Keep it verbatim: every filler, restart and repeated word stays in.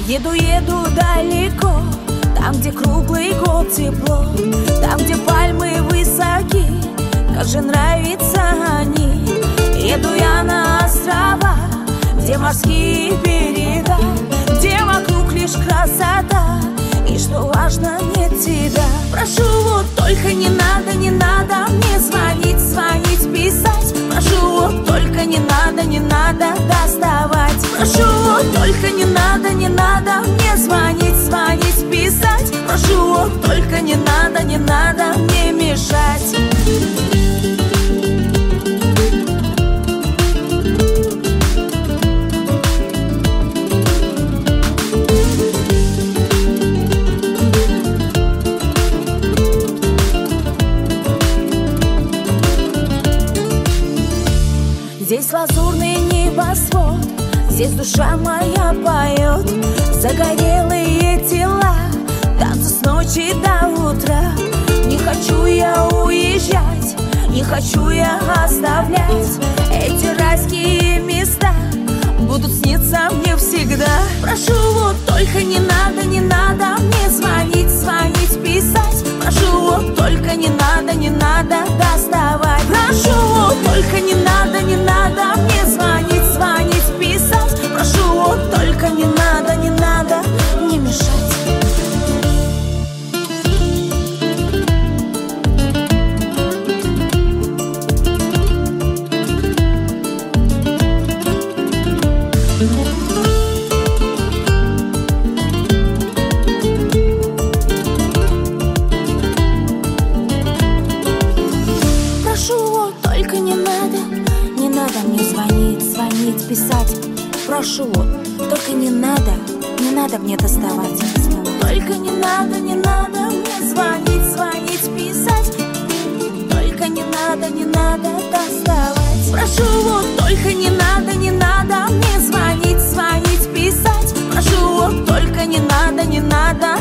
Еду, еду далеко, там, где круглый год тепло, там, где пальмы высоки, как же нравятся они. Еду я на острова, где морские берега, где вокруг лишь красота, и что важно, нет тебя. Прошу, вот только не надо, не надо мне звонить, звонить, писать. Прошу, вот только не надо, не надо доставать. Прошу, вот только не надо, не надо мне звонить, звонить, писать. Прошу, вот только не надо, не надо мне мешать. Здесь лазурный небосвод, здесь душа моя поет. Загорелые тела, танцы с ночи до утра. Не хочу я уезжать, не хочу я оставлять. Эти райские места будут сниться мне всегда. Прошу, вот только не надо, не надо мне звонить, звонить, писать. Прошу, вот только не надо, не надо доставать. Прошу, вот только не надо, не надо мне звонить, звонить, писать. Прошу, вот только не надо, не надо мне мешать. Писать. Прошу, только не надо, не надо мне доставать. Только не надо, не надо мне звонить, звонить, писать. Только не надо, не надо доставать. Прошу, вот только не надо, не надо мне звонить, звонить, писать. Прошу, вот только не надо, не надо